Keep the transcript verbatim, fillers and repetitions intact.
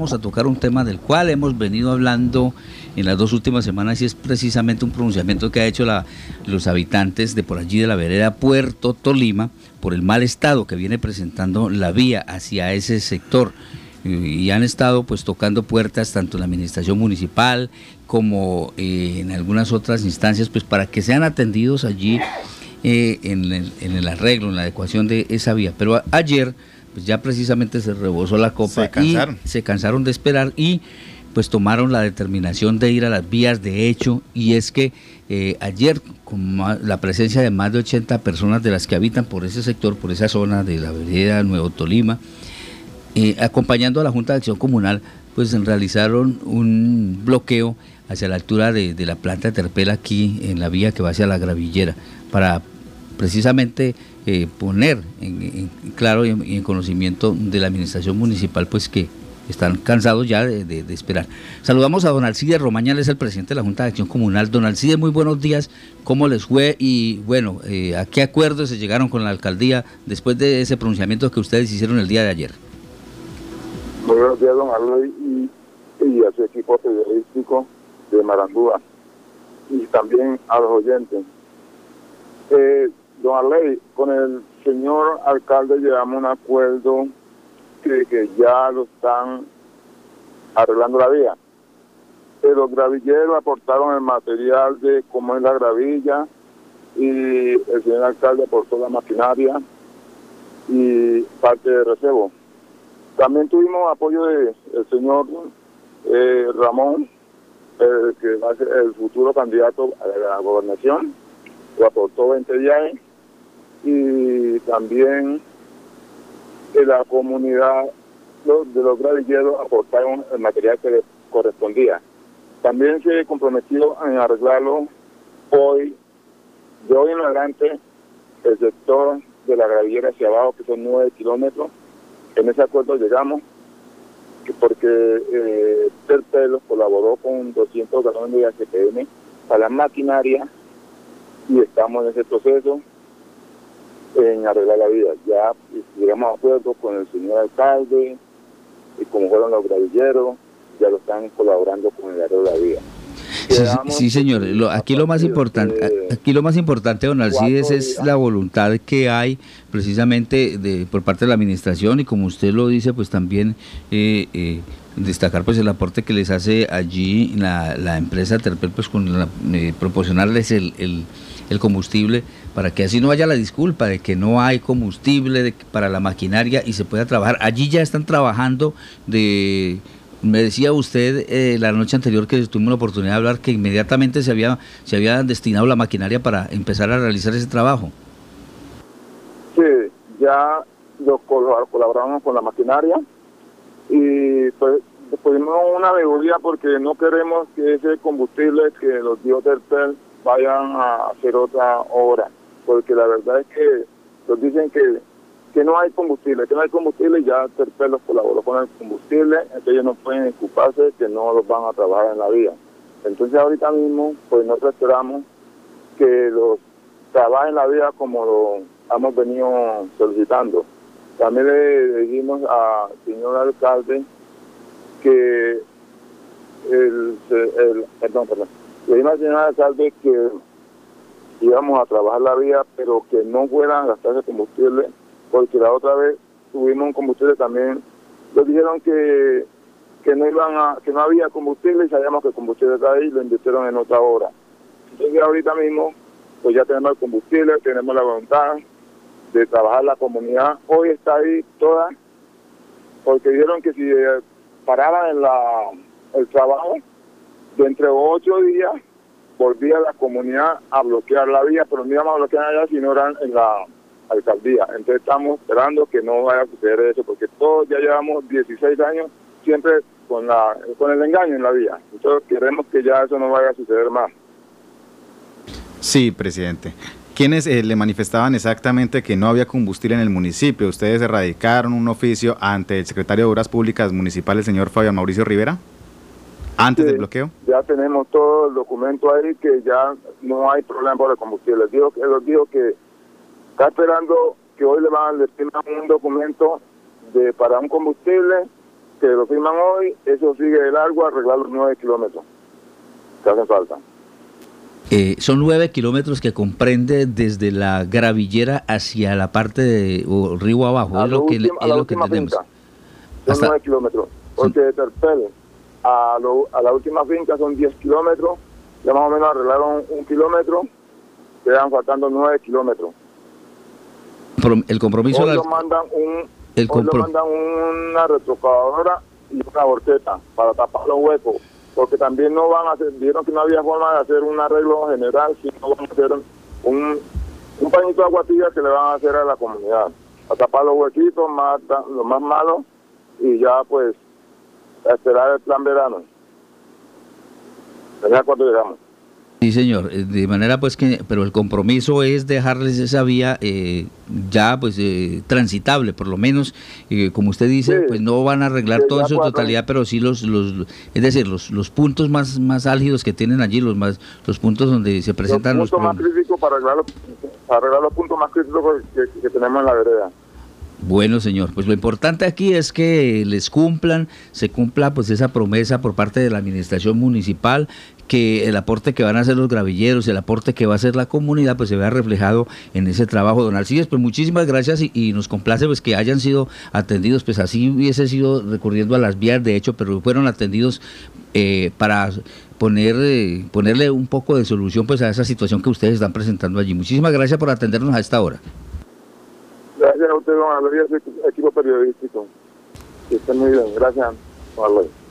vamos a tocar un tema del cual hemos venido hablando en las dos últimas semanas y es precisamente un pronunciamiento que ha hecho la, los habitantes de por allí de la vereda Puerto Tolima por el mal estado que viene presentando la vía hacia ese sector. Y han estado pues tocando puertas tanto en la administración municipal como eh, en algunas otras instancias pues para que sean atendidos allí eh, en, el, en el arreglo, en la adecuación de esa vía. Pero a, ayer pues ya precisamente se rebosó la copa se cansaron. y se cansaron de esperar y pues tomaron la determinación de ir a las vías de hecho, y es que eh, ayer con la presencia de más de ochenta personas de las que habitan por ese sector, por esa zona de la vereda Nuevo Tolima, Eh, acompañando a la Junta de Acción Comunal, pues realizaron un bloqueo hacia la altura de, de la planta de Terpel aquí en la vía que va hacia la Gravillera, para precisamente eh, poner en, en claro y en, y en conocimiento de la administración municipal pues que están cansados ya de, de, de esperar. Saludamos a don Alcides Romaña, él es el presidente de la Junta de Acción Comunal. Don Alcides, muy buenos días, ¿cómo les fue? Y bueno, eh, ¿a qué acuerdos se llegaron con la alcaldía después de ese pronunciamiento que ustedes hicieron el día de ayer? Muy buenos días, don Arley, y, y a su equipo periodístico de Marandúa, y también a los oyentes. Eh, don Arley, con el señor alcalde llegamos a un acuerdo que, que ya lo están arreglando la vía. Eh, los gravilleros aportaron el material de cómo es la gravilla, y el señor alcalde aportó la maquinaria y parte de recebo. También tuvimos apoyo del señor eh, Ramón, eh, que va a ser el futuro candidato a la gobernación, lo aportó veinte viajes, y también en la comunidad los, de los gravilleros aportaron el material que les correspondía. También se comprometió en arreglarlo hoy, de hoy en adelante, el sector de la gravillera hacia abajo, que son nueve kilómetros. En ese acuerdo llegamos porque eh, Terpel colaboró con doscientos galones de H P M para la maquinaria y estamos en ese proceso en arreglar la vida. Ya llegamos a acuerdo con el señor alcalde y como fueron los gravilleros, ya lo están colaborando con el arreglo de la vida. Sí, sí, señor. Lo, aquí lo más importante, aquí lo más importante, don Alcides, es la voluntad que hay precisamente de por parte de la administración y como usted lo dice, pues también eh, eh, destacar pues el aporte que les hace allí la, la empresa Terpel, pues con la, eh, proporcionarles el, el, el combustible para que así no haya la disculpa de que no hay combustible de, para la maquinaria y se pueda trabajar. Allí ya están trabajando de... Me decía usted eh, la noche anterior que tuvimos la oportunidad de hablar que inmediatamente se había se había destinado la maquinaria para empezar a realizar ese trabajo. Sí, ya lo colaboramos con la maquinaria y pues pusimos una mejoría porque no queremos que ese combustible que los dio Terpel vayan a hacer otra obra, porque la verdad es que nos dicen que que no hay combustible, que no hay combustible y ya Terpel los colaboró con el combustible, entonces ellos no pueden ocuparse que no los van a trabajar en la vía. Entonces ahorita mismo, pues nosotros esperamos que los trabajen en la vía como lo hemos venido solicitando. También le dijimos al señor alcalde que el, el perdón, perdón, le dijimos al señor alcalde que íbamos a trabajar la vía, pero que no fueran a gastarse combustible, porque la otra vez tuvimos un combustible también, nos dijeron que que no iban a, que no había combustible y sabíamos que el combustible está ahí y lo invirtieron en otra hora. Entonces ahorita mismo, pues ya tenemos el combustible, tenemos la voluntad de trabajar la comunidad, hoy está ahí toda, porque dijeron que si eh, pararan en la, el trabajo, de entre ocho días, volvía la comunidad a bloquear la vía, pero no íbamos a bloquear allá, sino eran en la alcaldía. Entonces estamos esperando que no vaya a suceder eso, porque todos ya llevamos dieciséis años siempre con la con el engaño en la vía. Entonces queremos que ya eso no vaya a suceder más. Sí, presidente. ¿Quiénes eh, le manifestaban exactamente que no había combustible en el municipio? ¿Ustedes erradicaron un oficio ante el secretario de Obras Públicas Municipal, el señor Fabián Mauricio Rivera, antes sí, del bloqueo? Ya tenemos todo el documento ahí, que ya no hay problema por el combustible. Les digo que, les digo que está esperando que hoy le van a destinar un documento de para un combustible que lo firman hoy, eso sigue de largo a arreglar los nueve kilómetros que hacen falta. Eh, son nueve kilómetros que comprende desde la gravillera hacia la parte de o río abajo, A es lo que, última, es a la lo que última entendemos. finca, son Hasta- nueve kilómetros, porque de Terpel a, lo, a la última finca son diez kilómetros, ya más o menos arreglaron un kilómetro, quedan faltando nueve kilómetros. Prom- El compromiso... Hoy la- lo mandan, un, el hoy compro- lo mandan una retrocavadora y una horqueta para tapar los huecos, porque también no van a hacer, vieron que no había forma de hacer un arreglo general, sino van a hacer un, un pañito de agua tibia que le van a hacer a la comunidad, a tapar los huequitos, más, los más malos, y ya pues a esperar el plan verano. ¿Verdad cuándo llegamos? Sí, señor, eh, de manera pues que, pero el compromiso es dejarles esa vía eh, ya pues eh, transitable, por lo menos, eh, como usted dice, Sí, pues no van a arreglar que todo ya en su pueda totalidad, pero sí los, los es decir, los, los puntos más, más álgidos que tienen allí, los más, los puntos donde se presentan Los los, puntos más problemas. críticos para arreglar los, para arreglar los puntos más críticos que, que tenemos en la vereda. Bueno, señor, pues lo importante aquí es que les cumplan, se cumpla pues esa promesa por parte de la administración municipal, que el aporte que van a hacer los gravilleros, el aporte que va a hacer la comunidad, pues se vea reflejado en ese trabajo. Don Alcides, pues muchísimas gracias y, y nos complace pues que hayan sido atendidos, pues así hubiese sido recurriendo a las vías de hecho, pero fueron atendidos eh, para poner eh, ponerle un poco de solución pues a esa situación que ustedes están presentando allí. Muchísimas gracias por atendernos a esta hora. Gracias a usted, don Aloy, y a su equipo periodístico. Que estén muy bien. Gracias, don Aloy.